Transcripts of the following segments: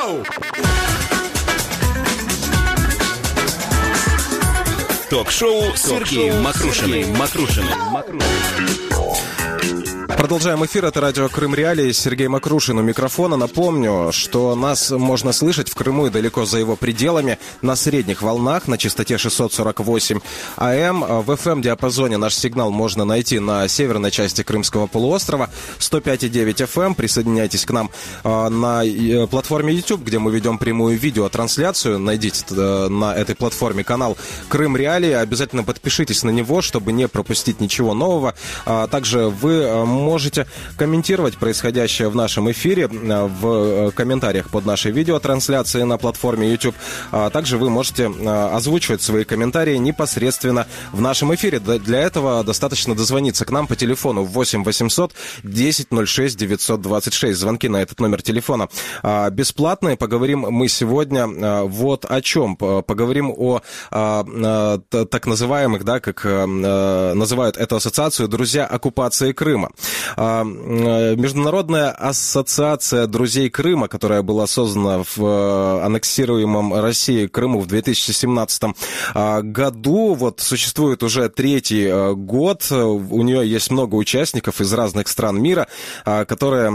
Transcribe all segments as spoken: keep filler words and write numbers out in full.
Йоу! Ток-шоу с Сергеем Мокрушиным. Продолжаем эфир. Это радио Крым Реалии. Сергей Мокрушин у микрофона. Напомню, что нас можно слышать в Крыму и далеко за его пределами на средних волнах на частоте шестьсот сорок восемь АМ. В эф эм-диапазоне наш сигнал можно найти на северной части Крымского полуострова сто пять и девять эф эм. Присоединяйтесь к нам на платформе YouTube, где мы ведем прямую видеотрансляцию. Найдите на этой платформе канал Крым Реалии. Обязательно подпишитесь на него, чтобы не пропустить ничего нового. Также вы можете комментировать происходящее в нашем эфире в комментариях под нашей видеотрансляцией на платформе YouTube. Также вы можете озвучивать свои комментарии непосредственно в нашем эфире. Для этого достаточно дозвониться к нам по телефону восемь восемьсот десять ноль шесть девятьсот двадцать шесть. Звонки на этот номер телефона бесплатные. Поговорим мы сегодня вот о чем. Поговорим о так называемых, да, как называют эту ассоциацию, «Друзья оккупации Крыма». Международная ассоциация друзей Крыма, которая была создана в аннексируемом Россией Крыму в две тысячи семнадцатом году, вот существует уже третий год. У нее есть много участников из разных стран мира, которые,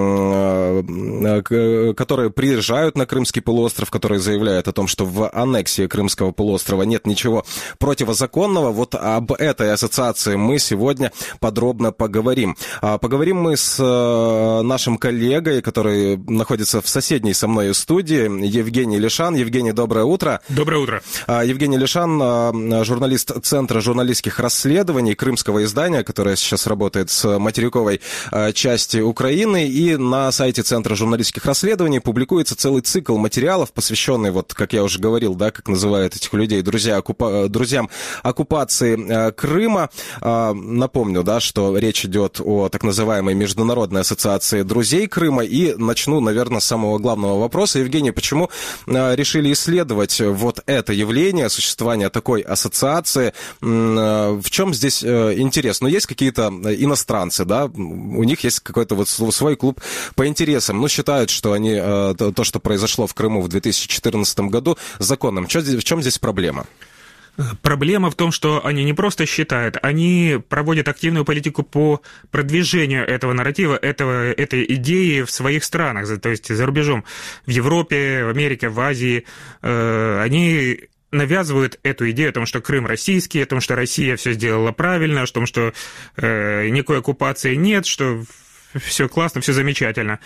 которые приезжают на Крымский полуостров, которые заявляют о том, что в аннексии Крымского полуострова нет ничего противозаконного. Вот об этой ассоциации мы сегодня подробно поговорим. Поговорим мы с нашим коллегой, который находится в соседней со мной студии, Евгений Лишан. Евгений, доброе утро. Доброе утро. Евгений Лишан, журналист Центра журналистских расследований крымского издания, которое сейчас работает с материковой части Украины. И на сайте Центра журналистских расследований публикуется целый цикл материалов, посвященный, вот, как я уже говорил, да, как называют этих людей, друзья, оккупа... друзьям оккупации Крыма. Напомню, да, что речь идет о так называемой Международной ассоциации друзей Крыма. И начну, наверное, с самого главного вопроса. Евгений, почему решили исследовать вот это явление, существование такой ассоциации? В чем здесь интерес? Ну, есть какие-то иностранцы, да, у них есть какой-то вот свой клуб по интересам. Ну, считают, что они, то, что произошло в Крыму в две тысячи четырнадцатом году, законным. В чем здесь проблема? Проблема в том, что они не просто считают, они проводят активную политику по продвижению этого нарратива, этого, этой идеи в своих странах, то есть за рубежом, в Европе, в Америке, в Азии. Они навязывают эту идею о том, что Крым российский, о том, что Россия все сделала правильно, о том, что никакой оккупации нет, что все классно, все замечательно.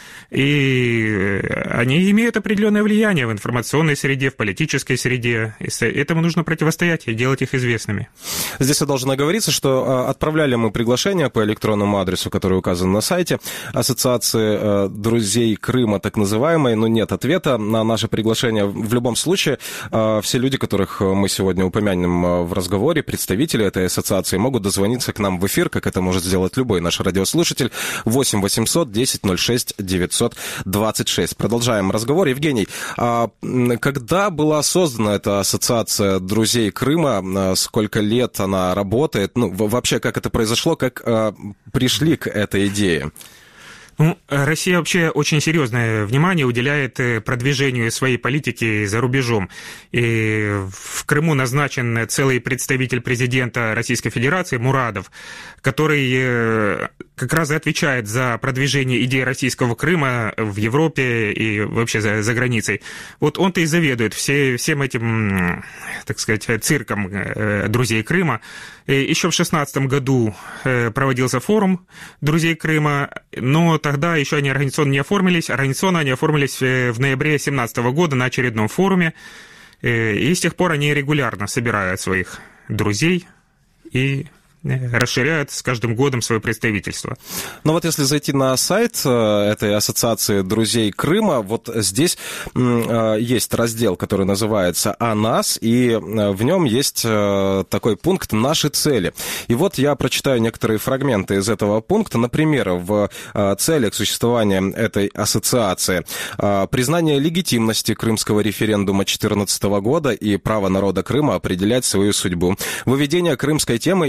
И они имеют определенное влияние в информационной среде, в политической среде. И этому нужно противостоять и делать их известными. Здесь должно говориться, что отправляли мы приглашение по электронному адресу, который указан на сайте Ассоциации друзей Крыма, так называемой, но нет ответа на наше приглашение. В любом случае, все люди, которых мы сегодня упомянем в разговоре, представители этой ассоциации, могут дозвониться к нам в эфир, как это может сделать любой наш радиослушатель, восемь восемьсот десять ноль шесть девятьсот двадцать шесть. Продолжаем разговор. Евгений, когда была создана эта ассоциация друзей Крыма, сколько лет она работает, ну, вообще, как это произошло, как пришли к этой идее? Ну, Россия вообще очень серьезное внимание уделяет продвижению своей политики за рубежом. И в Крыму назначен целый представитель президента Российской Федерации Мурадов, который как раз и отвечает за продвижение идеи российского Крыма в Европе и вообще за, за границей. Вот он-то и заведует все, всем этим, так сказать, цирком друзей Крыма. И еще в шестнадцатом году проводился форум друзей Крыма, но тогда еще они организационно не оформились. Организационно они оформились в ноябре две тысячи семнадцатого года на очередном форуме. И с тех пор они регулярно собирают своих друзей и расширяют с каждым годом свое представительство. Ну вот если зайти на сайт этой ассоциации друзей Крыма, вот здесь есть раздел, который называется «О нас», и в нем есть такой пункт «Наши цели». И вот я прочитаю некоторые фрагменты из этого пункта. Например, в целях существования этой ассоциации признание легитимности крымского референдума две тысячи четырнадцатого года и право народа Крыма определять свою судьбу, выведение крымской темы из политики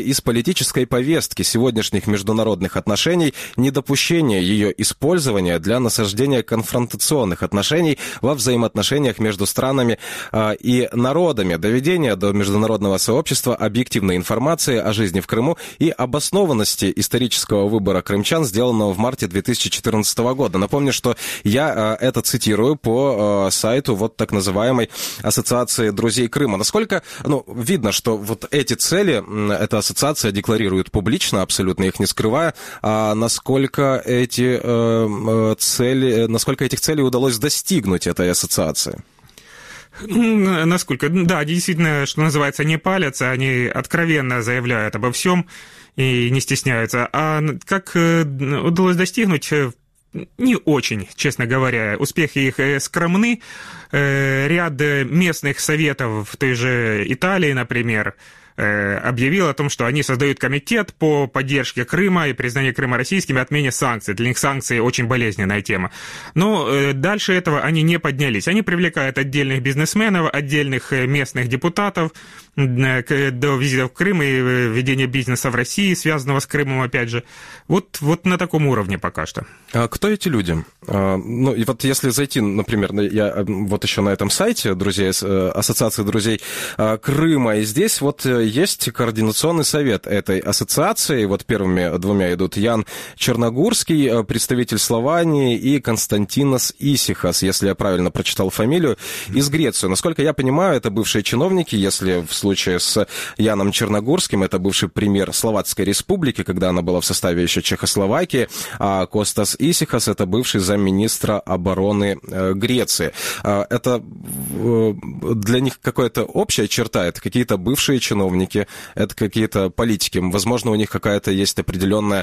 политической повестки сегодняшних международных отношений, недопущение ее использования для насаждения конфронтационных отношений во взаимоотношениях между странами э, и народами, доведение до международного сообщества объективной информации о жизни в Крыму и обоснованности исторического выбора крымчан, сделанного в марте две тысячи четырнадцатого года. Напомню, что я э, это цитирую по э, сайту вот так называемой Ассоциации друзей Крыма. Насколько, ну, видно, что вот эти цели э, эта ассоциация декларирует публично, абсолютно их не скрывая, а насколько эти э, цели, насколько этих целей удалось достигнуть этой ассоциации? Насколько? Да, действительно, что называется, не палятся, они откровенно заявляют обо всем и не стесняются. А как удалось достигнуть? Не очень, честно говоря. Успехи их скромны. Ряд местных советов в той же Италии, например, объявил о том, что они создают комитет по поддержке Крыма и признанию Крыма российским и отмене санкций. Для них санкции очень болезненная тема. Но дальше этого они не поднялись. Они привлекают отдельных бизнесменов, отдельных местных депутатов до визитов в Крым и ведения бизнеса в России, связанного с Крымом, опять же. Вот, вот на таком уровне пока что. А кто эти люди? А, ну, и вот если зайти, например, я вот еще на этом сайте друзей, Ассоциации друзей Крыма, и здесь вот есть координационный совет этой ассоциации. Вот первыми двумя идут Ян Черногурский, представитель Словании, и Константинос Исихас, если я правильно прочитал фамилию, из Греции. Насколько я понимаю, это бывшие чиновники. Если в случае с Яном Черногурским, это бывший премьер Словацкой республики, когда она была в составе еще Чехословакии, а Костас Исихас — это бывший замминистра обороны Греции. Это для них какая-то общая черта, это какие-то бывшие чиновники, это какие-то политики. Возможно, у них какая-то есть определенная,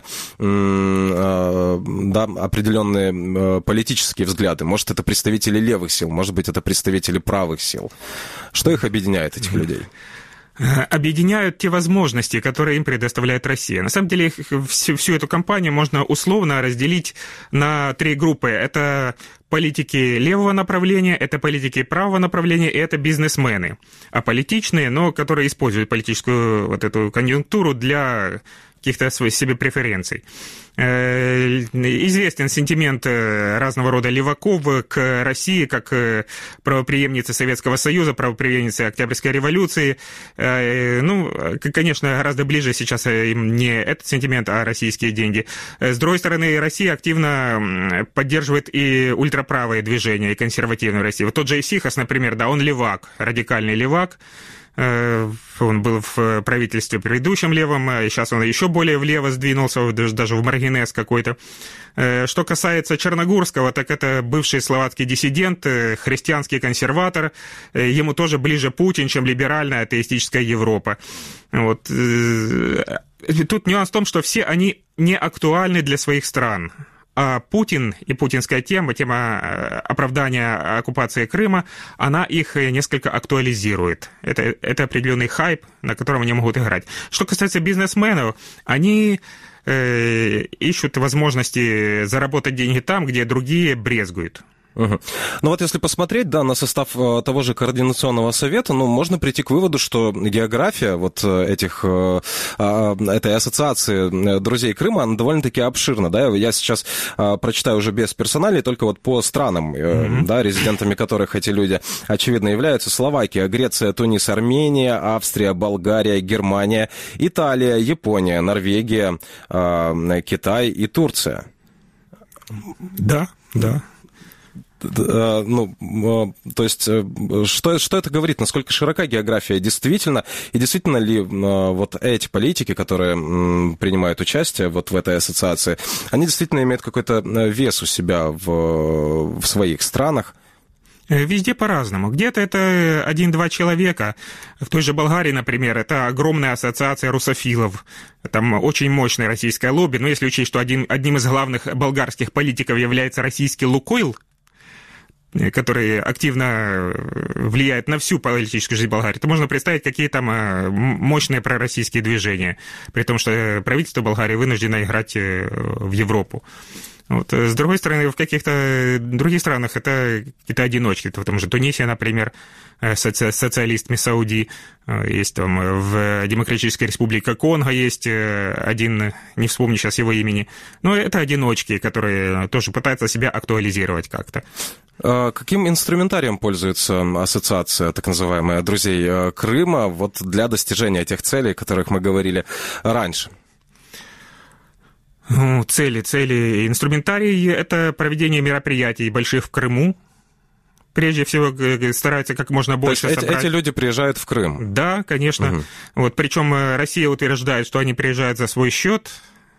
да, определенные политические взгляды. Может, это представители левых сил, может быть, это представители правых сил. Что их объединяет, этих людей? Объединяют те возможности, которые им предоставляет Россия. На самом деле, всю, всю эту кампанию можно условно разделить на три группы. Это политики левого направления, это политики правого направления, и это бизнесмены. Аполитичные, но которые используют политическую вот эту конъюнктуру для каких-то своих себе преференций. Известен сентимент разного рода леваков к России, как правопреемнице Советского Союза, правопреемнице Октябрьской революции. Ну, конечно, гораздо ближе сейчас им не этот сентимент, а российские деньги. С другой стороны, Россия активно поддерживает и ультраправые движения, и консервативную Россию. Вот тот же Исихас, например, да, он левак, радикальный левак. Он был в правительстве предыдущем левом, и сейчас он еще более влево сдвинулся, даже в маргинез какой-то. Что касается Черногурского, так это бывший словацкий диссидент, христианский консерватор. Ему тоже ближе Путин, чем либеральная атеистическая Европа. Вот. Тут нюанс в том, что все они не актуальны для своих стран. А Путин и путинская тема, тема оправдания оккупации Крыма, она их несколько актуализирует. Это, это определенный хайп, на котором они могут играть. Что касается бизнесменов, они э, ищут возможности заработать деньги там, где другие брезгуют. Угу. Ну вот если посмотреть, да, на состав того же координационного совета, ну, можно прийти к выводу, что география вот этих, этой ассоциации друзей Крыма, она довольно-таки обширна, да, я сейчас прочитаю уже без персоналей, только вот по странам, mm-hmm. да, резидентами которых эти люди, очевидно, являются: Словакия, Греция, Тунис, Армения, Австрия, Болгария, Германия, Италия, Япония, Норвегия, Китай и Турция. Да, да. Ну, то есть, что, что это говорит, насколько широка география действительно, и действительно ли вот эти политики, которые принимают участие вот в этой ассоциации, они действительно имеют какой-то вес у себя в, в своих странах? Везде по-разному. Где-то это один-два человека. В той же Болгарии, например, это огромная ассоциация русофилов. Там очень мощное российское лобби. Но если учесть, что один, одним из главных болгарских политиков является российский Лукойл, который активно влияет на всю политическую жизнь Болгарии, то можно представить, какие там мощные пророссийские движения, при том, что правительство Болгарии вынуждено играть в Европу. Вот. С другой стороны, в каких-то других странах это какие-то одиночки. В том же Тунисе, например, соци- социалист Месауди, есть там в Демократической Республике Конго есть один, не вспомню сейчас его имени, но это одиночки, которые тоже пытаются себя актуализировать как-то. Каким инструментарием пользуется ассоциация, так называемая, друзей Крыма, вот для достижения тех целей, о которых мы говорили раньше? Цели, цели, инструментарий – это проведение мероприятий больших в Крыму. Прежде всего стараются как можно больше То есть собрать. Эти люди приезжают в Крым? Да, конечно. Угу. Вот, причем Россия утверждает, что они приезжают за свой счет.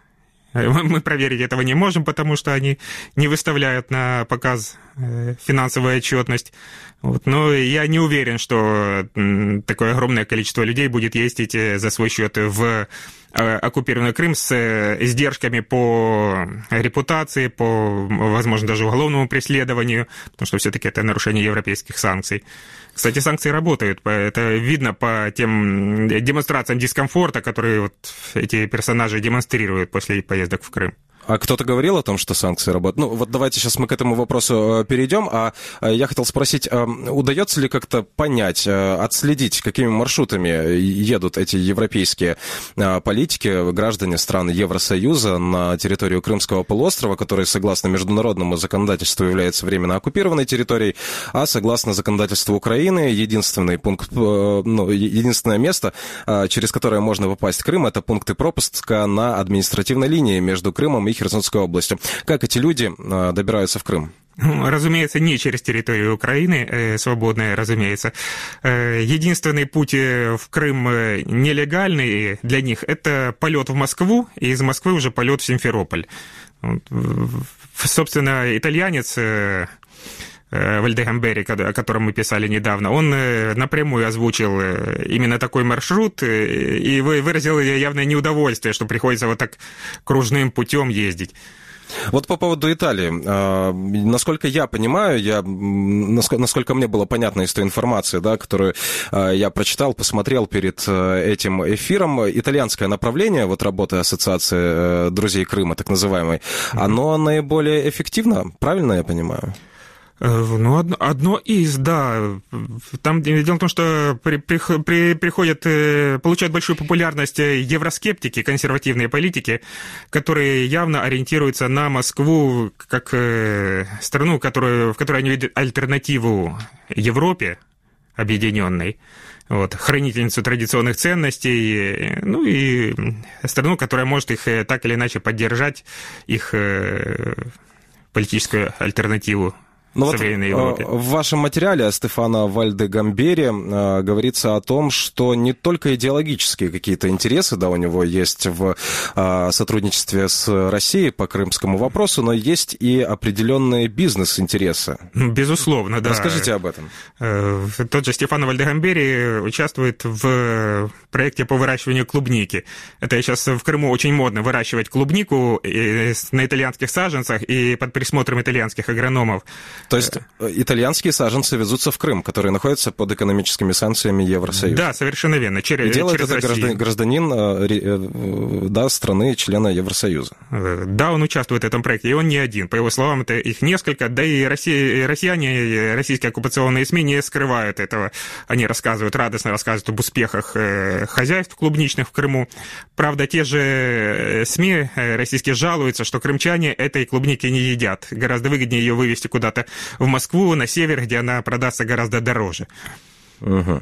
Мы проверить этого не можем, потому что они не выставляют на показ финансовую отчетность. Вот. Но я не уверен, что такое огромное количество людей будет ездить за свой счет в оккупированный Крым с издержками по репутации, по, возможно, даже уголовному преследованию, потому что все-таки это нарушение европейских санкций. Кстати, санкции работают, это видно по тем демонстрациям дискомфорта, которые вот эти персонажи демонстрируют после поездок в Крым. А кто-то говорил о том, что санкции работают? Ну, вот давайте сейчас мы к этому вопросу перейдем. А я хотел спросить, удается ли как-то понять, отследить, какими маршрутами едут эти европейские политики, граждане стран Евросоюза на территорию Крымского полуострова, который, согласно международному законодательству, является временно оккупированной территорией, а согласно законодательству Украины, единственный пункт, ну, единственное место, через которое можно попасть в Крым, это пункты пропуска на административной линии между Крымом и Херсонской областью. Как эти люди добираются в Крым? Разумеется, не через территорию Украины, э, свободная, разумеется. Э, единственный путь в Крым нелегальный для них – это полет в Москву, и из Москвы уже полет в Симферополь. Вот, собственно, итальянец э, Вальдегамбери, о котором мы писали недавно, он напрямую озвучил именно такой маршрут и выразил явное неудовольствие, что приходится вот так кружным путем ездить. Вот по поводу Италии. Насколько я понимаю, я, насколько мне было понятно из той информации, да, которую я прочитал, посмотрел перед этим эфиром, итальянское направление, вот работы Ассоциации друзей Крыма, так называемой, mm-hmm. оно наиболее эффективно, правильно я понимаю? Ну, одно, одно из, да. Там дело в том, что при, при, при, приходят, получают большую популярность евроскептики, консервативные политики, которые явно ориентируются на Москву как страну, которую, в которой они видят альтернативу Европе объединенной. Вот, хранительницу традиционных ценностей, ну и страну, которая может их так или иначе поддержать, их политическую альтернативу. Но вот в вашем материале Стефано Вальдегамбери э, говорится о том, что не только идеологические какие-то интересы, да, у него есть в э, сотрудничестве с Россией по крымскому вопросу, но есть и определенные бизнес-интересы. Безусловно, да. Расскажите об этом. Э, тот же Стефано Вальдегамбери участвует в проекте по выращиванию клубники. Это сейчас в Крыму очень модно выращивать клубнику на итальянских саженцах и под присмотром итальянских агрономов. То есть итальянские саженцы везутся в Крым, которые находятся под экономическими санкциями Евросоюза. Да, совершенно верно. Через, и делает через это гражданин, гражданин да, страны, члена Евросоюза. Да, он участвует в этом проекте, и он не один. По его словам, это их несколько, да и Россия, россияне, российские оккупационные СМИ не скрывают этого. Они рассказывают, радостно рассказывают об успехах хозяйств клубничных в Крыму. Правда, те же СМИ российские жалуются, что крымчане этой клубники не едят. Гораздо выгоднее ее вывести куда-то в Москву, на север, где она продастся гораздо дороже. Угу.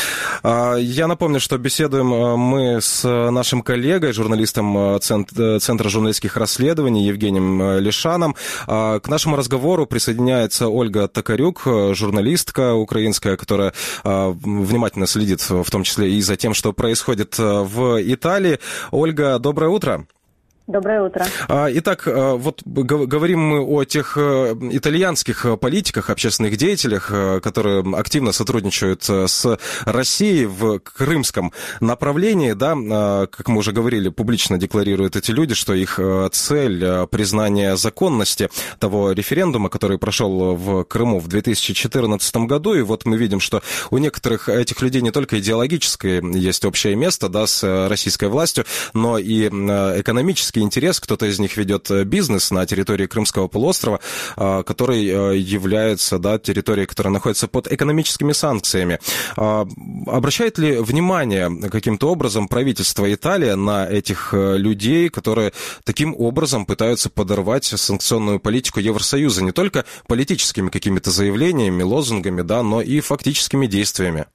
Я напомню, что беседуем мы с нашим коллегой, журналистом Центра журналистских расследований Евгением Лишаном. К нашему разговору присоединяется Ольга Токарюк, журналистка украинская, которая внимательно следит в том числе и за тем, что происходит в Италии. Ольга, доброе утро. Доброе утро. Итак, вот говорим мы о тех итальянских политиках, общественных деятелях, которые активно сотрудничают с Россией в крымском направлении, да, как мы уже говорили, публично декларируют эти люди, что их цель — признание законности того референдума, который прошел в Крыму в две тысячи четырнадцатом году, и вот мы видим, что у некоторых этих людей не только идеологическое есть общее место, да, с российской властью, но и экономическое экономический интерес. Кто-то из них ведет бизнес на территории Крымского полуострова, который является, да, территорией, которая находится под экономическими санкциями. Обращает ли внимание каким-то образом правительство Италии на этих людей, которые таким образом пытаются подорвать санкционную политику Евросоюза не только политическими какими-то заявлениями, лозунгами, да, но и фактическими действиями?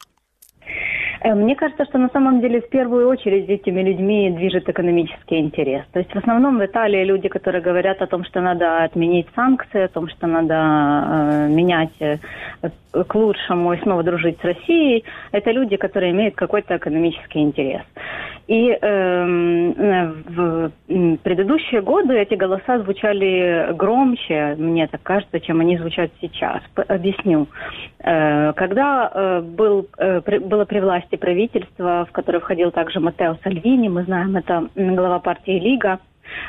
Мне кажется, что на самом деле в первую очередь этими людьми движет экономический интерес. То есть в основном в Италии люди, которые говорят о том, что надо отменить санкции, о том, что надо э, менять э, к лучшему и снова дружить с Россией, это люди, которые имеют какой-то экономический интерес. И э, в предыдущие годы эти голоса звучали громче, мне так кажется, чем они звучат сейчас. Объясню. Э, когда э, был, э, при, было при власти правительство, в которое входил также Маттео Сальвини, мы знаем, это глава партии Лига,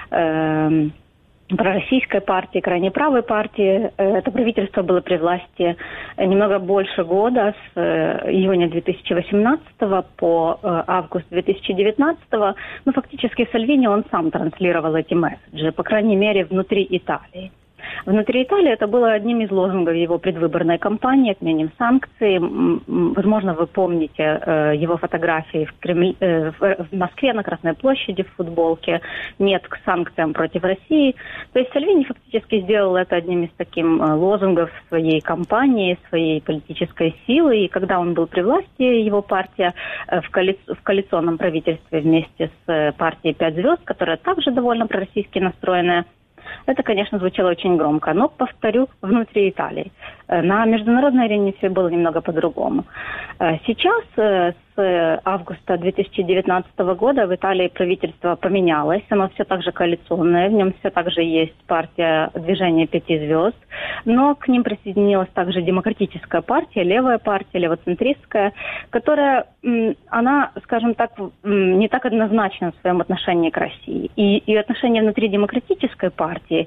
э, пророссийской партии, крайне правой партии. Это правительство было при власти немного больше года, с июня две тысячи восемнадцатого по август две тысячи девятнадцатого. Но фактически Сальвини, он сам транслировал эти месседжи, по крайней мере, внутри Италии. Внутри Италии это было одним из лозунгов его предвыборной кампании «Отменим санкции». Возможно, вы помните э, его фотографии в, Кремль, э, в Москве на Красной площади в футболке «Нет к санкциям против России». То есть Сальвини фактически сделал это одним из таких э, лозунгов своей кампании, своей политической силы. И когда он был при власти, его партия э, в, коали... в коалиционном правительстве вместе с э, партией «Пять звезд», которая также довольно пророссийски настроенная, это, конечно, звучало очень громко, но, повторю, внутри Италии. На международной арене все было немного по-другому. Сейчас, с августа две тысячи девятнадцатого года, в Италии правительство поменялось. Оно все так же коалиционное, в нем все так же есть партия «Движение пяти звезд», но к ним присоединилась также демократическая партия, левая партия, левоцентристская, которая, она, скажем так, не так однозначна в своем отношении к России. И, и отношение внутри демократической партии,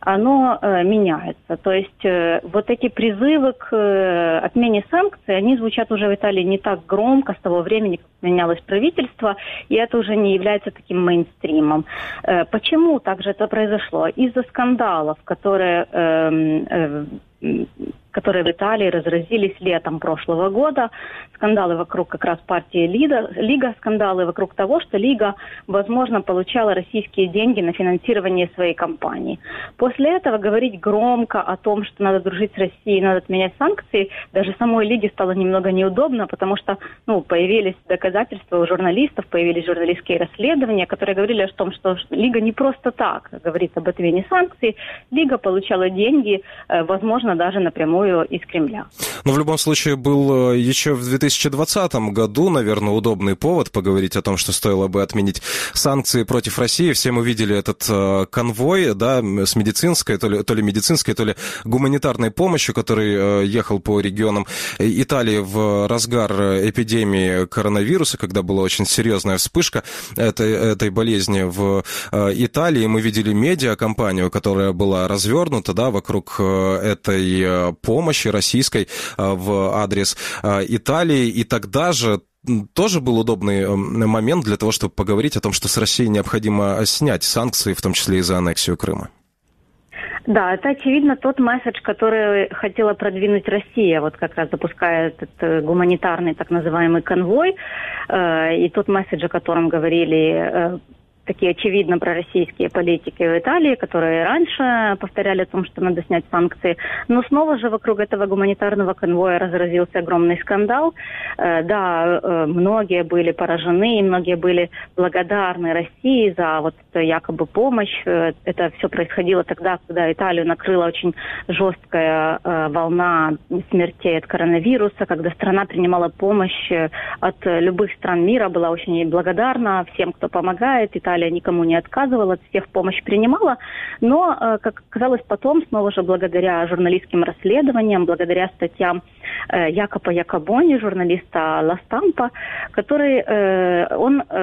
оно э, меняется. То есть э, вот эти призывы к э, отмене санкций, они звучат уже в Италии не так громко с того времени, как менялось правительство, и это уже не является таким мейнстримом. Э, почему также это произошло? Из-за скандалов, которые... Э, э, которые в Италии разразились летом прошлого года. Скандалы вокруг как раз партии Лига, Лига, скандалы вокруг того, что Лига, возможно, получала российские деньги на финансирование своей кампании. После этого говорить громко о том, что надо дружить с Россией, надо отменять санкции, даже самой Лиге стало немного неудобно, потому что, ну, появились доказательства у журналистов, появились журналистские расследования, которые говорили о том, что Лига не просто так говорит об отмене санкций. Лига получала деньги, возможно, даже напрямую из Кремля. Но в любом случае был еще в две тысячи двадцатом году, наверное, удобный повод поговорить о том, что стоило бы отменить санкции против России. Все мы видели этот конвой, да, с медицинской, то ли, то ли медицинской, то ли гуманитарной помощью, который ехал по регионам Италии в разгар эпидемии коронавируса, когда была очень серьезная вспышка этой, этой болезни в Италии. Мы видели медиакомпанию, которая была развернута, да, вокруг этой помощи помощи российской в адрес Италии. И тогда же тоже был удобный момент для того, чтобы поговорить о том, что с Россией необходимо снять санкции, в том числе и за аннексию Крыма. Да, это, очевидно, тот месседж, который хотела продвинуть Россия, вот как раз запуская этот гуманитарный так называемый конвой, и тот месседж, о котором говорили такие очевидно пророссийские политики в Италии, которые раньше повторяли о том, что надо снять санкции. Но снова же вокруг этого гуманитарного конвоя разразился огромный скандал. Э, да, э, многие были поражены, и многие были благодарны России за вот эту якобы помощь. Э, это все происходило тогда, когда Италию накрыла очень жесткая э, волна смертей от коронавируса, когда страна принимала помощь от любых стран мира, была очень благодарна всем, кто помогает. Италия никому не отказывала, от всех помощь принимала, но, как оказалось потом, снова же благодаря журналистским расследованиям, благодаря статьям Якопо Якобони, журналиста Ла Стампа, который, он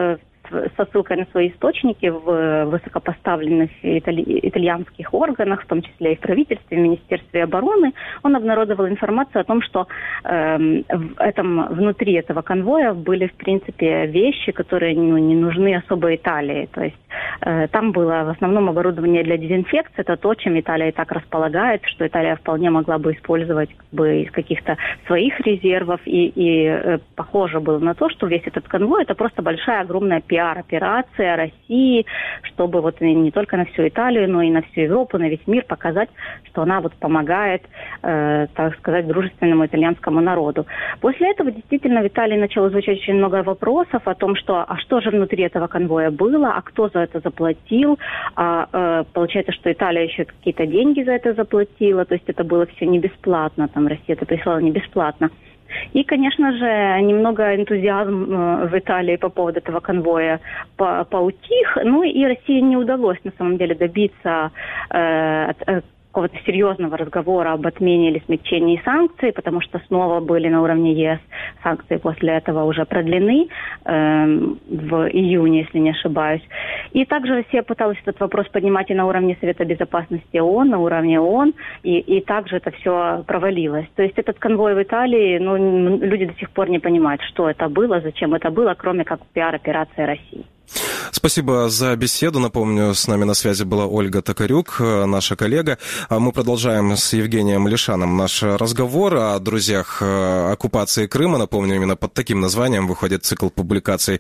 со ссылкой на свои источники в высокопоставленных итали- итальянских органах, в том числе и в правительстве, в Министерстве обороны, он обнародовал информацию о том, что э, в этом, внутри этого конвоя были, в принципе, вещи, которые ну, не нужны особо Италии. То есть э, там было в основном оборудование для дезинфекции, это то, чем Италия и так располагает, что Италия вполне могла бы использовать как бы, из каких-то своих резервов, и, и э, похоже было на то, что весь этот конвой это просто большая, огромная пиар-операция России, чтобы вот не только на всю Италию, но и на всю Европу, на весь мир показать, что она вот помогает, э, так сказать, дружественному итальянскому народу. После этого действительно в Италии начало звучать очень много вопросов о том, что а что же внутри этого конвоя было, а кто за это заплатил, а, э, получается, что Италия еще какие-то деньги за это заплатила, то есть это было все не бесплатно, там Россия это прислала не бесплатно. И, конечно же, немного энтузиазм в Италии по поводу этого конвоя поутих. Ну и России не удалось, на самом деле, добиться э, какого-то серьезного разговора об отмене или смягчении санкций, потому что снова были на уровне ЕС санкции после этого уже продлены э, в июне, если не ошибаюсь. И также Россия пыталась этот вопрос поднимать и на уровне Совета Безопасности ООН, на уровне ООН, и, и также это все провалилось. То есть этот конвой в Италии, ну, люди до сих пор не понимают, что это было, зачем это было, кроме как пиар-операция России. Спасибо за беседу. Напомню, с нами на связи была Ольга Токарюк, наша коллега. Мы продолжаем с Евгением Лишаном наш разговор о друзьях оккупации Крыма. Напомню, именно под таким названием выходит цикл публикаций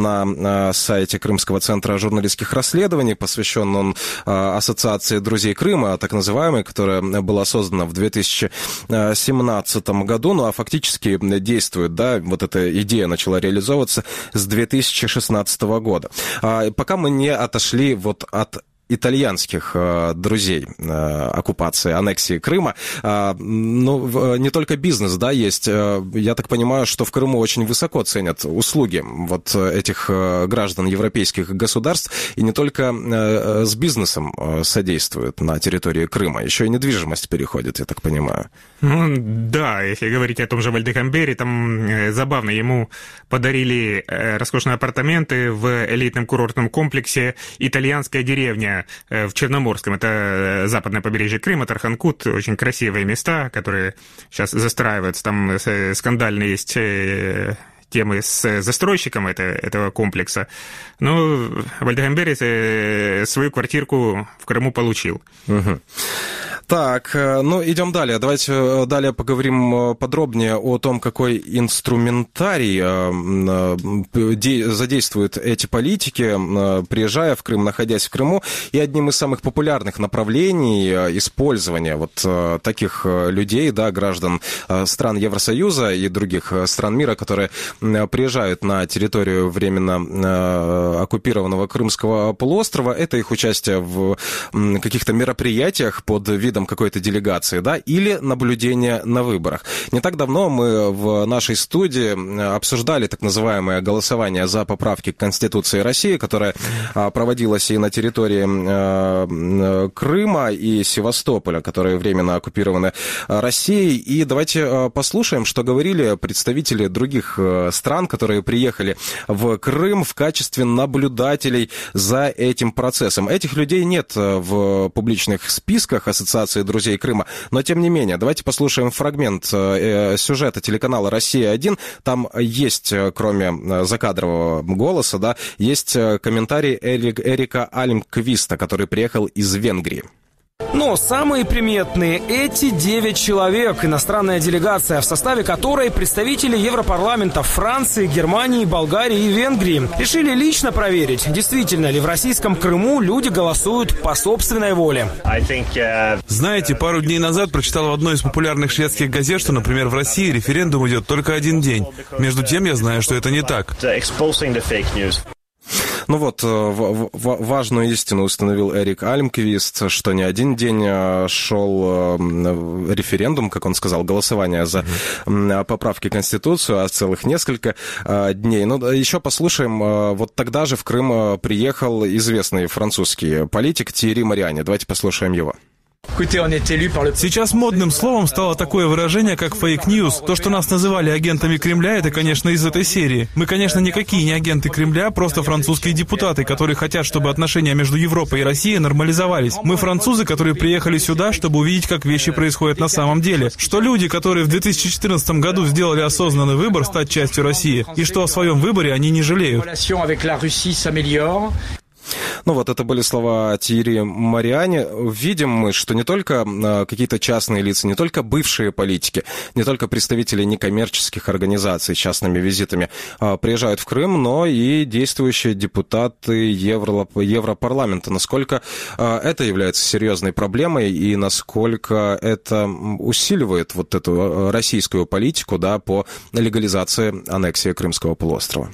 на сайте Крымского центра журналистских расследований. Посвящен он Ассоциации друзей Крыма, так называемой, которая была создана в две тысячи семнадцатом году. Ну а фактически действует, да, вот эта идея начала реализовываться с две тысячи шестнадцатого года. Пока мы не отошли вот от итальянских э, друзей э, оккупации, аннексии Крыма. Э, ну, не только бизнес, да, есть. Э, я так понимаю, что в Крыму очень высоко ценят услуги вот этих э, граждан европейских государств, и не только э, с бизнесом э, содействуют на территории Крыма, еще и недвижимость переходит, я так понимаю. Ну, да, если говорить о том же Вальдекамбере, там э, забавно, ему подарили э, роскошные апартаменты в элитном курортном комплексе «Итальянская деревня» в Черноморском. Это западное побережье Крыма, Тарханкут. Очень красивые места, которые сейчас застраиваются. Там скандальные есть темы с застройщиком это, этого комплекса. Но Вальдекамбере свою квартирку в Крыму получил. Угу. Так, ну идем далее. Давайте далее поговорим подробнее о том, какой инструментарий задействуют эти политики, приезжая в Крым, находясь в Крыму. И одним из самых популярных направлений использования вот таких людей, да, граждан стран Евросоюза и других стран мира, которые приезжают на территорию временно оккупированного Крымского полуострова, это их участие в каких-то мероприятиях под видом какой-то делегации, да, или наблюдение на выборах. Не так давно мы в нашей студии обсуждали так называемое голосование за поправки к Конституции России, которое проводилось и на территории Крыма и Севастополя, которые временно оккупированы Россией. И давайте послушаем, что говорили представители других стран, которые приехали в Крым в качестве наблюдателей за этим процессом. Этих людей нет в публичных списках Ассоциации друзей Крыма, но тем не менее, давайте послушаем фрагмент сюжета телеканала «Россия-один». Там есть, кроме закадрового голоса, да, есть комментарий Эрик, Эрика Альмквиста, который приехал из Венгрии. Но самые приметные – эти девять человек, иностранная делегация, в составе которой представители Европарламента Франции, Германии, Болгарии и Венгрии, решили лично проверить, действительно ли в российском Крыму люди голосуют по собственной воле. Знаете, пару дней назад прочитал в одной из популярных шведских газет, что, например, в России референдум идет только один день. Между тем, я знаю, что это не так. Ну вот, важную истину установил Эрик Альмквист, что не один день шел референдум, как он сказал, голосование за поправки в Конституцию, а целых несколько дней. Ну, еще послушаем, вот тогда же в Крым приехал известный французский политик Тьерри Мариани. Давайте послушаем его. Сейчас модным словом стало такое выражение, как фейк-ньюс. То, что нас называли агентами Кремля, это, конечно, из этой серии. Мы, конечно, никакие не агенты Кремля, просто французские депутаты, которые хотят, чтобы отношения между Европой и Россией нормализовались. Мы французы, которые приехали сюда, чтобы увидеть, как вещи происходят на самом деле. Что люди, которые в две тысячи четырнадцатом году сделали осознанный выбор стать частью России, и что о своем выборе они не жалеют. Ну вот это были слова Тьерри Мариани. Видим мы, что не только э, какие-то частные лица, не только бывшие политики, не только представители некоммерческих организаций с частными визитами э, приезжают в Крым, но и действующие депутаты Евро, Европарламента. Насколько э, это является серьезной проблемой и насколько это усиливает вот эту российскую политику, да, по легализации аннексии Крымского полуострова?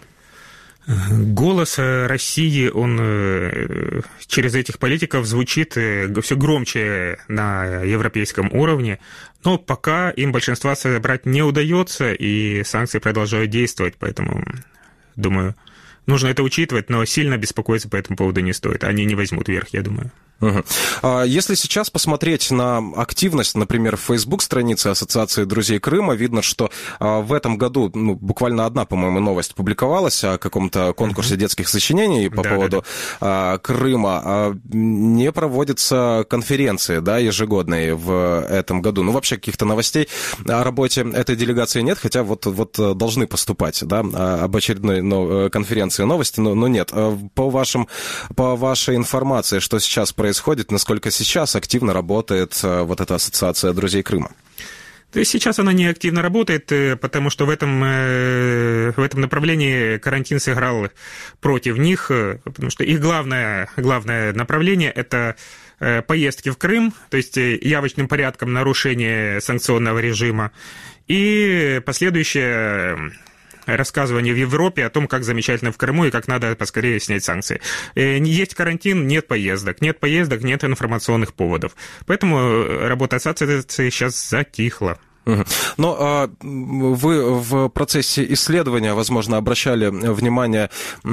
Голос России, он через этих политиков звучит все громче на европейском уровне, но пока им большинства собрать не удается, и санкции продолжают действовать, поэтому, думаю, нужно это учитывать, но сильно беспокоиться по этому поводу не стоит. Они не возьмут верх, я думаю. Угу. Если сейчас посмотреть на активность, например, в Facebook-странице Ассоциации друзей Крыма, видно, что в этом году, ну, буквально одна, по-моему, новость публиковалась о каком-то конкурсе угу. детских сочинений по да, поводу да, да. Крыма. Не проводятся конференции, да, ежегодные в этом году. Ну, вообще каких-то новостей о работе этой делегации нет, хотя вот, вот должны поступать, да, об очередной конференции новости, но, но нет. По, вашим, по вашей информации, что сейчас происходит, происходит, насколько сейчас активно работает вот эта Ассоциация друзей Крыма? То есть сейчас она не активно работает, потому что в этом, в этом направлении карантин сыграл против них, потому что их главное, главное направление – это поездки в Крым, то есть явочным порядком нарушение санкционного режима, и последующее рассказывание в Европе о том, как замечательно в Крыму и как надо поскорее снять санкции. Есть карантин, нет поездок. Нет поездок, нет информационных поводов. Поэтому работа ассоциации сейчас затихла. Но вы в процессе исследования, возможно, обращали внимание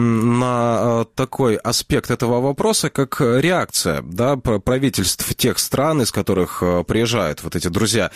на такой аспект этого вопроса, как реакция, да, правительств тех стран, из которых приезжают вот эти друзья,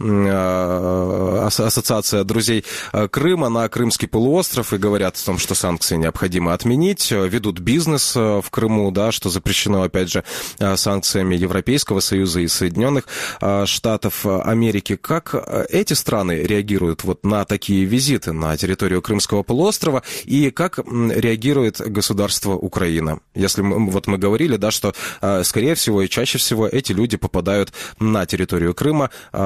Ассоциация друзей Крыма на Крымский полуостров и говорят о том, что санкции необходимо отменить, ведут бизнес в Крыму, да, что запрещено, опять же, санкциями Европейского Союза и Соединенных Штатов Америки. Как эти страны реагируют вот на такие визиты на территорию Крымского полуострова, и как реагирует государство Украина? Если мы, вот мы говорили, да, что, скорее всего и чаще всего эти люди попадают на территорию Крыма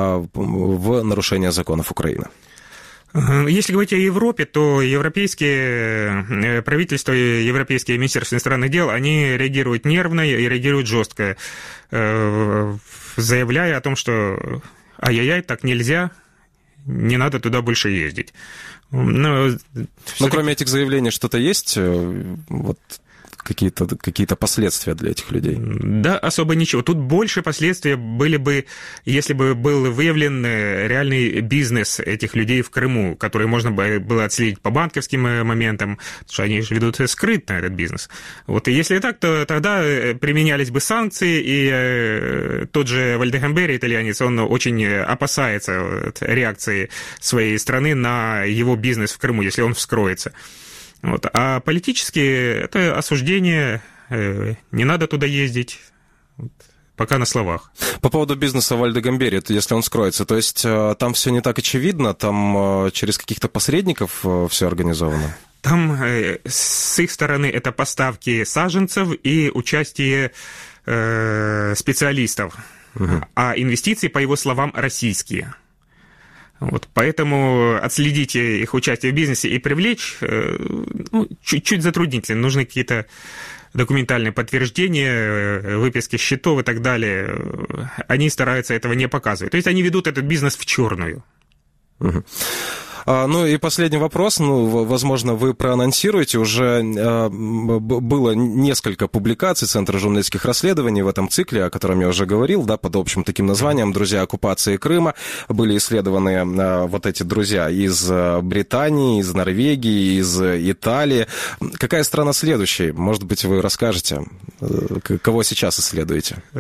в нарушение законов Украины. Если говорить о Европе, то европейские правительства, европейские министерства иностранных дел, они реагируют нервно и реагируют жестко, заявляя о том, что ай-яй-яй, так нельзя, не надо туда больше ездить. Но, Но кроме этих заявлений что-то есть? Вот какие-то, какие-то последствия для этих людей? Да, особо ничего. Тут больше последствия были бы, если бы был выявлен реальный бизнес этих людей в Крыму, который можно было отследить по банковским моментам, потому что они же ведут скрытно этот бизнес. Вот, и если так, то тогда применялись бы санкции, и э, тот же Вальдегамбери, итальянец, он очень опасается реакции своей страны на его бизнес в Крыму, если он вскроется. Вот. А политически это осуждение, э, не надо туда ездить, вот, пока на словах. По поводу бизнеса Вальдегамбери, если он скроется, то есть э, там все не так очевидно, там э, через каких-то посредников э, все организовано? Там э, с их стороны это поставки саженцев и участие э, специалистов, угу. А инвестиции, по его словам, российские. Вот, поэтому отследить их участие в бизнесе и привлечь, ну, чуть-чуть затруднительно. Нужны какие-то документальные подтверждения, выписки счетов и так далее. Они стараются этого не показывать. То есть они ведут этот бизнес в черную. Угу. Ну и последний вопрос, ну, возможно, вы проанонсируете, уже было несколько публикаций Центра журналистских расследований в этом цикле, о котором я уже говорил, да, под общим таким названием «Друзья оккупации Крыма». Были исследованы вот эти друзья из Британии, из Норвегии, из Италии. Какая страна следующая? Может быть, вы расскажете, кого сейчас исследуете?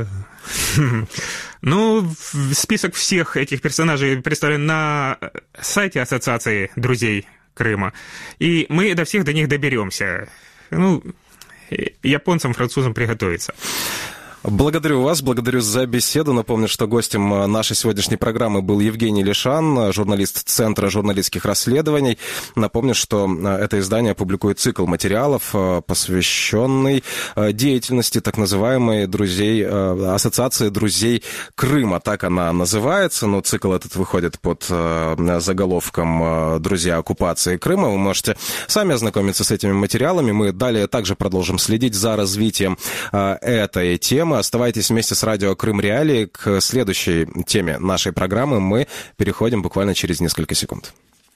Ну, список всех этих персонажей представлен на сайте Ассоциации друзей Крыма, и мы до всех до них доберемся. Ну, японцам, французам приготовиться. Благодарю вас, благодарю за беседу. Напомню, что гостем нашей сегодняшней программы был Евгений Лишан, журналист Центра журналистских расследований. Напомню, что это издание публикует цикл материалов, посвященный деятельности так называемой друзей, Ассоциации друзей Крыма. Так она называется, но цикл этот выходит под заголовком «Друзья оккупации Крыма». Вы можете сами ознакомиться с этими материалами. Мы далее также продолжим следить за развитием этой темы. Оставайтесь вместе с радио Крым Реалии. К следующей теме нашей программы мы переходим буквально через несколько секунд.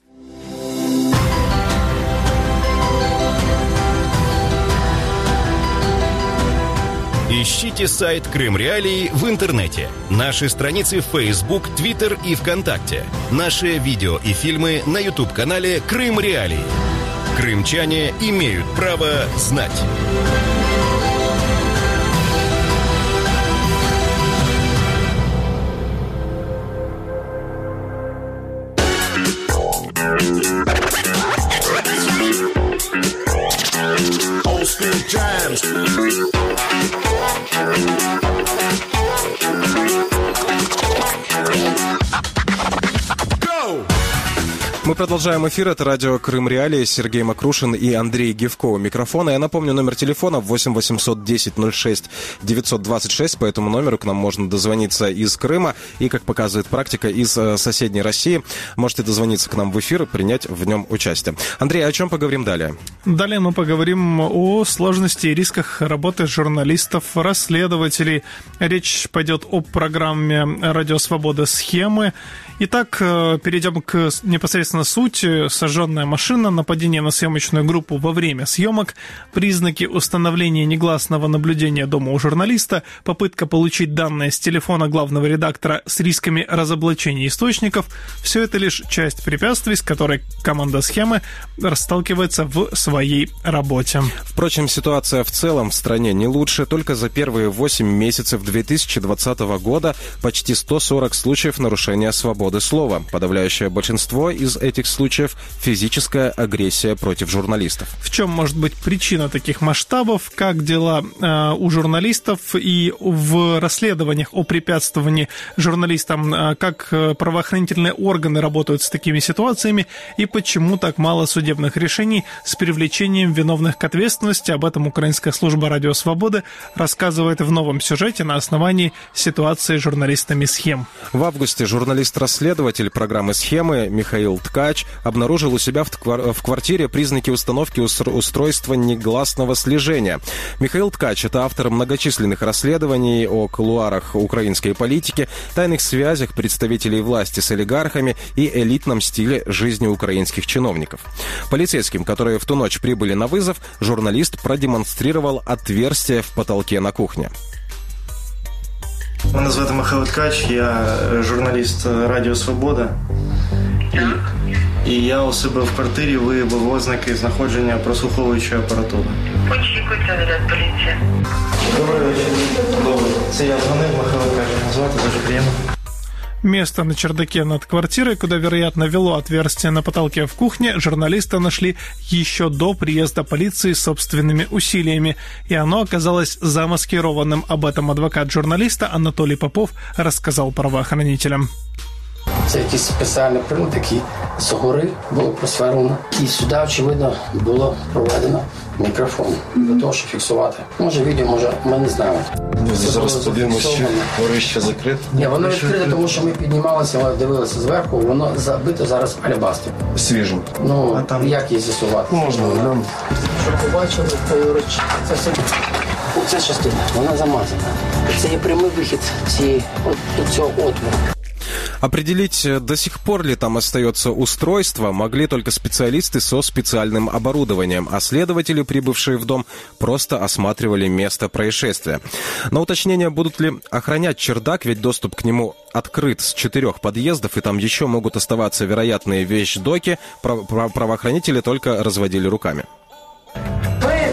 Ищите сайт Крым Реалии в интернете, наши страницы в Facebook, Twitter и ВКонтакте, наши видео и фильмы на YouTube-канале Крым Реалии. Крымчане имеют право знать. Jams. Go! Мы продолжаем эфир. Это радио Крым Реалии. Сергей Макрушин и Андрей Гевко у микрофона. Я напомню, номер телефона восемь восемьсот десять ноль шесть девятьсот двадцать шесть. По этому номеру к нам можно дозвониться из Крыма и, как показывает практика, из соседней России. Можете дозвониться к нам в эфир и принять в нем участие. Андрей, о чем поговорим далее? Далее мы поговорим о сложности и рисках работы журналистов, расследователей. Речь пойдет о программе «Радио Свобода. Схемы». Итак, перейдем к непосредственно сути. Сожженная машина, нападение на съемочную группу во время съемок, признаки установления негласного наблюдения дома у журналиста, попытка получить данные с телефона главного редактора с рисками разоблачения источников. Все это лишь часть препятствий, с которой команда «Схемы» сталкивается в своей работе. Впрочем, ситуация в целом в стране не лучше. Только за первые восемь месяцев две тысячи двадцатого года почти сто сорок случаев нарушения свободы слова. Подавляющее большинство из этих случаев – физическая агрессия против журналистов. В чем может быть причина таких масштабов? Как дела э, у журналистов и в расследованиях о препятствовании журналистам? Э, как правоохранительные органы работают с такими ситуациями? И почему так мало судебных решений с привлечением виновных к ответственности? Об этом Украинская служба «Радио Свободы» рассказывает в новом сюжете на основании ситуации с журналистами «Схем». В августе журналист-расследователь программы «Схемы» Михаил Ткач обнаружил у себя в квартире признаки установки устройства негласного слежения. Михаил Ткач – это автор многочисленных расследований о кулуарах украинской политики, тайных связях представителей власти с олигархами и элитном стиле жизни украинских чиновников. Полицейским, которые в ту ночь прибыли на вызов, журналист продемонстрировал отверстие в потолке на кухне. Мене звати Михайло Ткач, я журналіст Радіо Свобода. І, і я у себе в квартирі виявив ознаки знаходження прослуховуючої апаратури. Очікуйте, наряд поліції. Добрий вечір. Добрий. Це я дзвонив, Михайло Ткач. Мене звати, дуже приємно. Место на чердаке над квартирой, куда, вероятно, вело отверстие на потолке в кухне, журналисты нашли еще до приезда полиции собственными усилиями, и оно оказалось замаскированным. Об этом адвокат журналиста Анатолий Попов рассказал правоохранителям. Це якийсь спеціальний прилад, який згори було просверлено. І сюди, очевидно, було проведено мікрофон для того, щоб фіксувати. Може відео, може, ми не знаємо. Зараз подивимося, що горище закрите. Ні, воно відкрите, тому що ми піднімалися, дивилися зверху, воно забито зараз алебастром. Свіжим. Ну, а там як її з'ясувати? Ну, можна, глянути. Щоб побачили, поруч, це все, ця частина, вона замазана. Це є прямий вихід цієї, от, до цього отвору. Определить, до сих пор ли там остается устройство, могли только специалисты со специальным оборудованием, а следователи, прибывшие в дом, просто осматривали место происшествия. На уточнение, будут ли охранять чердак, ведь доступ к нему открыт с четырех подъездов, и там еще могут оставаться вероятные вещдоки, правоохранители только разводили руками. Ми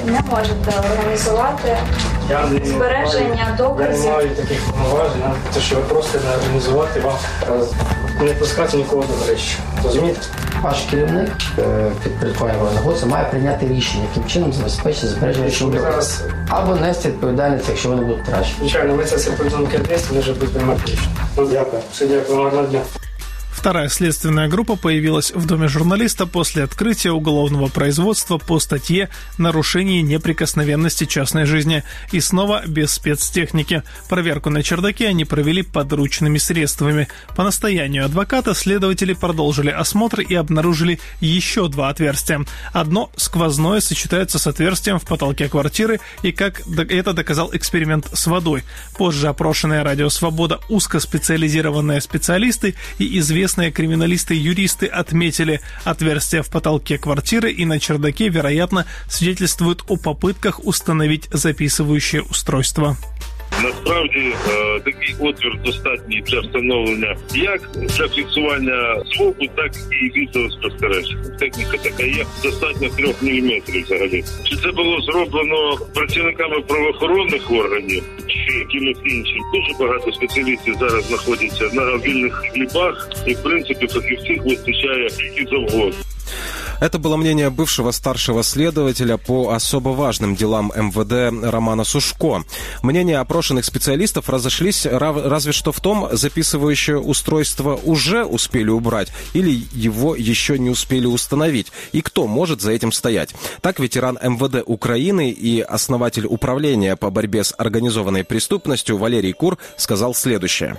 не можете організувати збереження доказів. Я не маю таких повноважень, те, що ви просите не організувати вам, не пускати нікого до речі. Розумієте? Ваш керівник підпорядкування воєнного має прийняти рішення, яким чином забезпечити збереження доказів. Або нести відповідальність, якщо вони будуть краще. Звичайно, ми це все повідомимо керівництву, ми вже будемо приймати рішення. Ну, дякую. Все, дякую. Гарного дня. Вторая следственная группа появилась в доме журналиста после открытия уголовного производства по статье «Нарушение неприкосновенности частной жизни». И снова без спецтехники. Проверку на чердаке они провели подручными средствами. По настоянию адвоката следователи продолжили осмотр и обнаружили еще два отверстия. Одно сквозное сочетается с отверстием в потолке квартиры, и как это доказал эксперимент с водой. Позже опрошенные «Радио Свобода» узкоспециализированные специалисты и известные криминалисты и юристы отметили, отверстия в потолке квартиры и на чердаке, вероятно, свидетельствуют о попытках установить записывающее устройство. Насправді такий отвір достатній для встановлення як для фіксування звуку, так і відеоспостереження. Техніка така є, достатньо трьох міліметрів взагалі. Чи це було зроблено працівниками правоохоронних органів, чи якимось іншим? Дуже багато спеціалістів зараз знаходяться на вільних хлібах, і в принципі фахівців вистачає які завгодно. Это было мнение бывшего старшего следователя по особо важным делам эм вэ дэ Романа Сушко. Мнения опрошенных специалистов разошлись разве что в том, записывающее устройство уже успели убрать или его еще не успели установить, и кто может за этим стоять. Так ветеран эм вэ дэ Украины и основатель управления по борьбе с организованной преступностью Валерий Кур сказал следующее.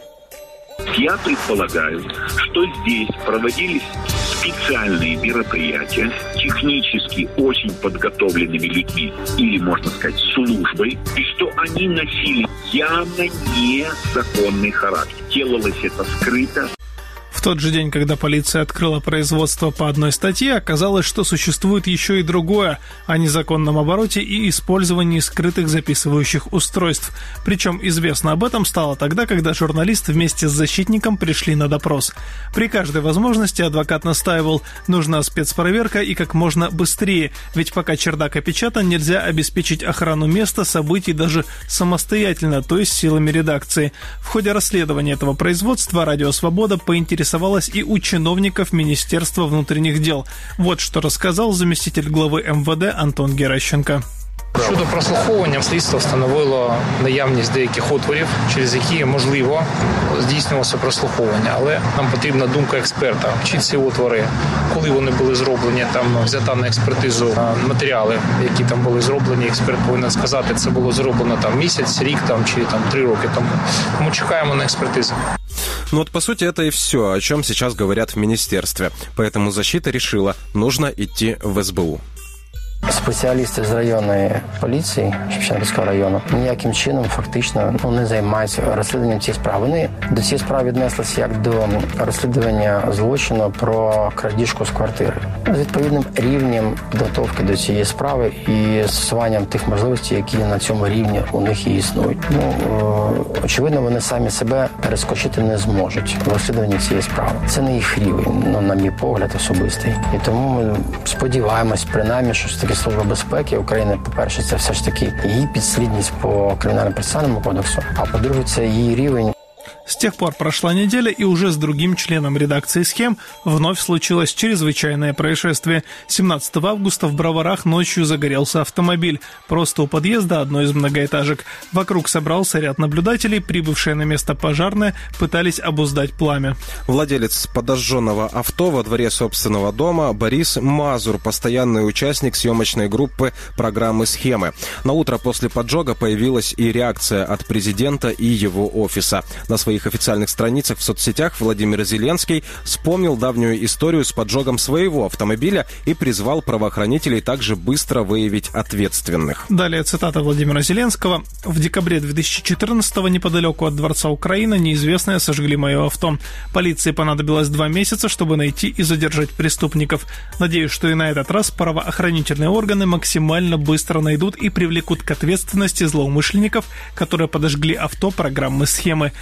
Я предполагаю, что здесь проводились специальные мероприятия, технически очень подготовленными людьми, или, можно сказать, службой, и что они носили явно незаконный характер. Делалось это скрыто. В тот же день, когда полиция открыла производство по одной статье, оказалось, что существует еще и другое о незаконном обороте и использовании скрытых записывающих устройств. Причем известно об этом стало тогда, когда журналист вместе с защитником пришли на допрос. При каждой возможности адвокат настаивал, нужна спецпроверка и как можно быстрее, ведь пока чердак опечатан, нельзя обеспечить охрану места, событий даже самостоятельно, то есть силами редакции. В ходе расследования этого производства «Радио Свобода» поинтересовалась и у чиновников Министерства внутренних дел. Вот что рассказал заместитель главы эм вэ дэ Антон Геращенко. Щодо прослуховування, слідство встановило наявність деяких отворів, через які, можливо, здійснювалося прослуховування. Але нам потрібна думка експерта. Чи ці отвори, коли вони були зроблені, там взята на експертизу матеріали, які там були зроблені, експерт повинен сказати, це було зроблено там місяць, рік там, чи там три роки тому. Ми чекаємо на експертизу. Ну вот, по сути, это и все, о чем сейчас говорят в министерстве. Поэтому защита решила, нужно идти в эс бэ у. Спеціалісти з районної поліції Шевченківського району ніяким чином фактично ну, не займаються розслідуванням цієї справи. Вони до цієї справи віднеслися як до розслідування злочину про крадіжку з квартири. З відповідним рівнем підготовки до цієї справи і застосуванням тих можливостей, які на цьому рівні у них і існують. Ну, очевидно, вони самі себе перескочити не зможуть в розслідуванні цієї справи. Це не їх рівень, ну, на мій погляд, особистий. І тому ми сподіваємось, принаймні, що таки Служба безпеки України, по-перше, це все ж таки її підслідність по кримінально-процесуальному кодексу, а по-друге, це її рівень. С тех пор прошла неделя, и уже с другим членом редакции «Схем» вновь случилось чрезвычайное происшествие. семнадцатого августа в Броварах ночью загорелся автомобиль. Просто у подъезда одной из многоэтажек. Вокруг собрался ряд наблюдателей, прибывшие на место пожарные, пытались обуздать пламя. Владелец подожженного авто во дворе собственного дома Борис Мазур, постоянный участник съемочной группы программы «Схемы». На утро после поджога появилась и реакция от президента и его офиса. На своих официальных страницах в соцсетях Владимир Зеленский вспомнил давнюю историю с поджогом своего автомобиля и призвал правоохранителей также быстро выявить ответственных. Далее цитата Владимира Зеленского. «В декабре две тысячи четырнадцатого неподалеку от Дворца Украина неизвестные сожгли мое авто. Полиции понадобилось два месяца, чтобы найти и задержать преступников. Надеюсь, что и на этот раз правоохранительные органы максимально быстро найдут и привлекут к ответственности злоумышленников, которые подожгли авто программы «Схемы». Никогда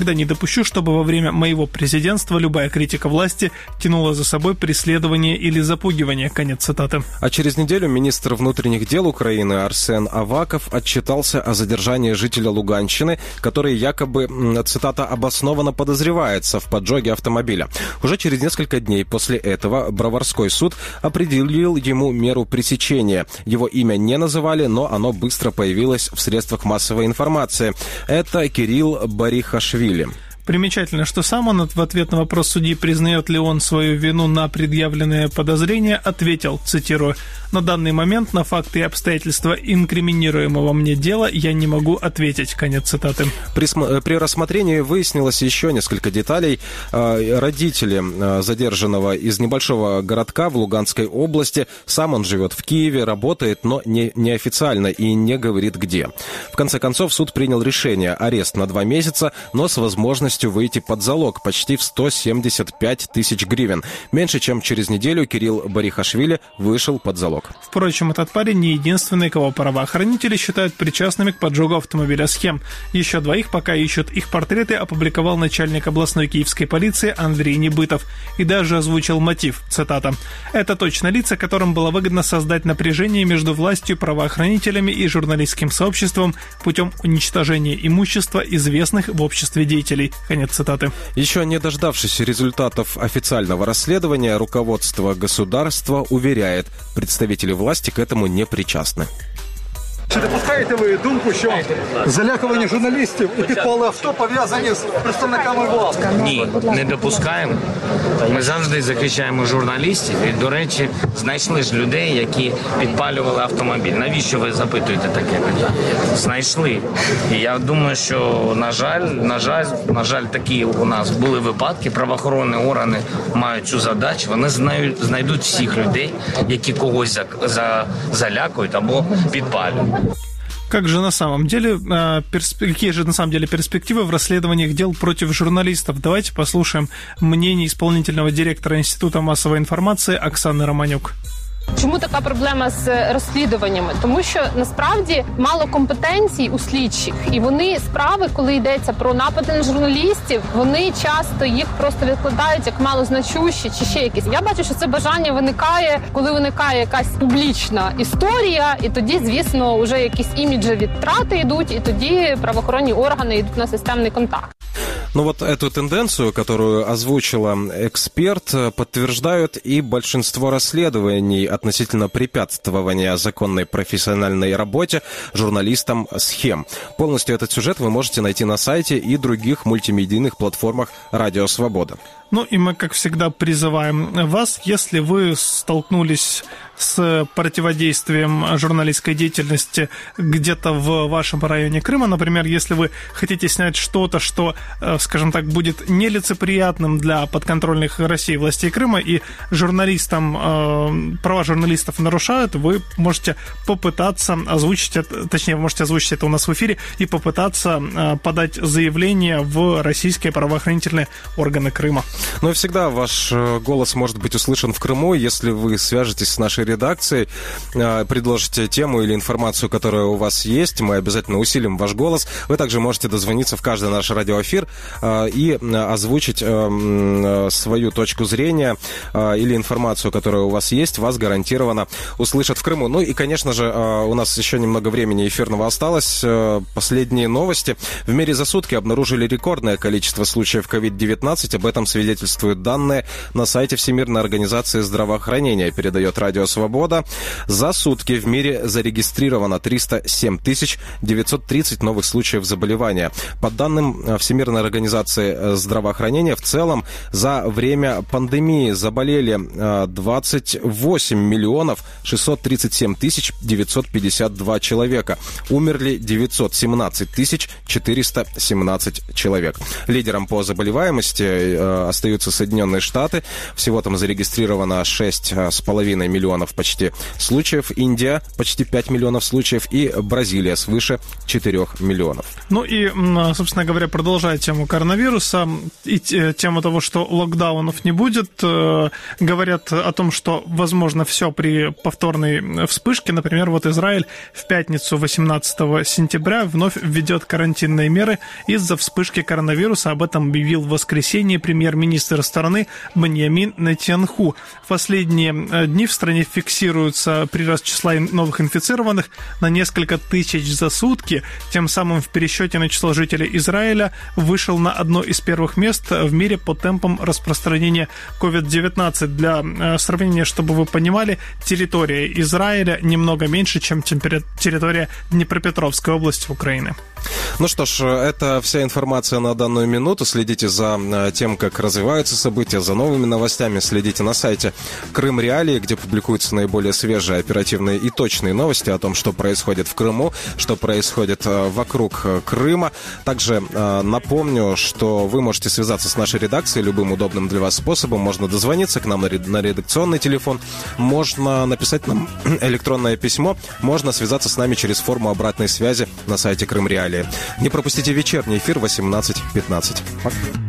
никогда не допущу, чтобы во время моего президентства любая критика власти тянула за собой преследование или запугивание. Конец цитаты. А через неделю министр внутренних дел Украины Арсен Аваков отчитался о задержании жителя Луганщины, который якобы, цитата, обоснованно подозревается в поджоге автомобиля. Уже через несколько дней после этого Броварской суд определил ему меру пресечения. Его имя не называли, но оно быстро появилось в средствах массовой информации. Это Кирилл Барихашвили. Примечательно, что сам он в ответ на вопрос судьи, признает ли он свою вину на предъявленные подозрения, ответил, цитирую, «На данный момент на факты и обстоятельства инкриминируемого мне дела я не могу ответить». Конец цитаты. При, см... При рассмотрении выяснилось еще несколько деталей. Родители задержанного из небольшого городка в Луганской области. Сам он живет в Киеве, работает, но не, неофициально и не говорит где. В конце концов, суд принял решение: арест на два месяца, но с возможностью выйти под залог почти в сто семьдесят пять тысяч гривен. Меньше чем через неделю Кирилл Барихашвили вышел под залог. Впрочем, этот парень не единственный, кого правоохранители считают причастными к поджогу автомобиля «Схем». Еще двоих пока ищут. Их портреты опубликовал начальник областной киевской полиции Андрей Небытов и даже озвучил мотив, цитата. «Это точно лица, которым было выгодно создать напряжение между властью, правоохранителями и журналистским сообществом путем уничтожения имущества известных в обществе деятелей». Конец цитаты. Еще не дождавшись результатов официального расследования, руководство государства уверяет, представители власти к этому не причастны. Чи допускаєте ви думку, що залякування журналістів і підпали авто пов'язані з представниками влади? Ні, не допускаємо. Ми завжди захищаємо журналістів. І, до речі, знайшли ж людей, які підпалювали автомобіль. Навіщо ви запитуєте таке? Знайшли. І я думаю, що, на жаль, на жаль, на жаль, такі у нас були випадки. Правоохоронні органи мають цю задачу. Вони знають, знайдуть всіх людей, які когось за, за, залякують або підпалюють. Как же на самом деле, какие же на самом деле перспективы в расследованиях дел против журналистов? Давайте послушаем мнение исполнительного директора Института массовой информации Оксаны Романюк. Чому така проблема з розслідуваннями? Тому що насправді мало компетенцій у слідчих, і вони справи, коли йдеться про напади на журналістів, вони часто їх просто відкладають як малозначущі чи ще якісь. Я бачу, що це бажання виникає, коли виникає якась публічна історія, і тоді, звісно, вже якісь іміджеві втрати йдуть, і тоді правоохоронні органи йдуть на системний контакт. Ну вот эту тенденцию, которую озвучила эксперт, подтверждают и большинство расследований относительно препятствования законной профессиональной работе журналистам «Схем». Полностью этот сюжет вы можете найти на сайте и других мультимедийных платформах «Радио Свобода». Ну и мы, как всегда, призываем вас, если вы столкнулись с противодействием журналистской деятельности где-то в вашем районе Крыма, например, если вы хотите снять что-то, что, скажем так, будет нелицеприятным для подконтрольных России властей Крыма, и журналистам, права журналистов нарушают, вы можете попытаться озвучить это, точнее, вы можете озвучить это у нас в эфире и попытаться подать заявление в российские правоохранительные органы Крыма. Ну и всегда ваш голос может быть услышан в Крыму, если вы свяжетесь с нашей редакцией, предложите тему или информацию, которая у вас есть, мы обязательно усилим ваш голос. Вы также можете дозвониться в каждый наш радиоэфир и озвучить свою точку зрения или информацию, которая у вас есть, вас гарантированно услышат в Крыму. Ну и, конечно же, у нас еще немного времени эфирного осталось. Последние новости. В мире за сутки обнаружили рекордное количество случаев ковид девятнадцать. Об этом свидетельствуют данные на сайте Всемирной организации здравоохранения, передает Радио Свобода. За сутки в мире зарегистрировано триста семь тысяч девятьсот тридцать новых случаев заболевания. По данным Всемирной организации здравоохранения, в целом за время пандемии заболели двадцать восемь миллионов шестьсот тридцать семь тысяч девятьсот пятьдесят два человека. Умерли девятьсот семнадцать тысяч четыреста семнадцать человек. Лидером по заболеваемости остаются Соединенные Штаты. Всего там зарегистрировано шесть с половиной миллионов почти случаев. Индия почти пять миллионов случаев. И Бразилия свыше четырех миллионов. Ну и, собственно говоря, продолжая тему коронавируса и тему того, что локдаунов не будет, говорят о том, что возможно все при повторной вспышке. Например, вот Израиль в пятницу восемнадцатого сентября вновь введет карантинные меры из-за вспышки коронавируса. Об этом объявил в воскресенье премьер-министр страны Биньямин Нетаньяху. В последние дни в стране фиксируется прирост числа новых инфицированных на несколько тысяч за сутки. Тем самым в пересчете на число жителей Израиля вышел на одно из первых мест в мире по темпам распространения ковид девятнадцать. Для сравнения, чтобы вы понимали, территория Израиля немного меньше, чем территория Днепропетровской области Украины. Ну что ж, это вся информация на данную минуту. Следите за тем, как развиваются события, за новыми новостями. Следите на сайте Крым Реалии, где публикуются наиболее свежие, оперативные и точные новости о том, что происходит в Крыму, что происходит вокруг Крыма. Также напомню, что вы можете связаться с нашей редакцией любым удобным для вас способом. Можно дозвониться к нам на редакционный телефон, можно написать нам электронное письмо, можно связаться с нами через форму обратной связи на сайте Крым Реалии. Не пропустите вечерний эфир восемнадцать пятнадцать. Пока.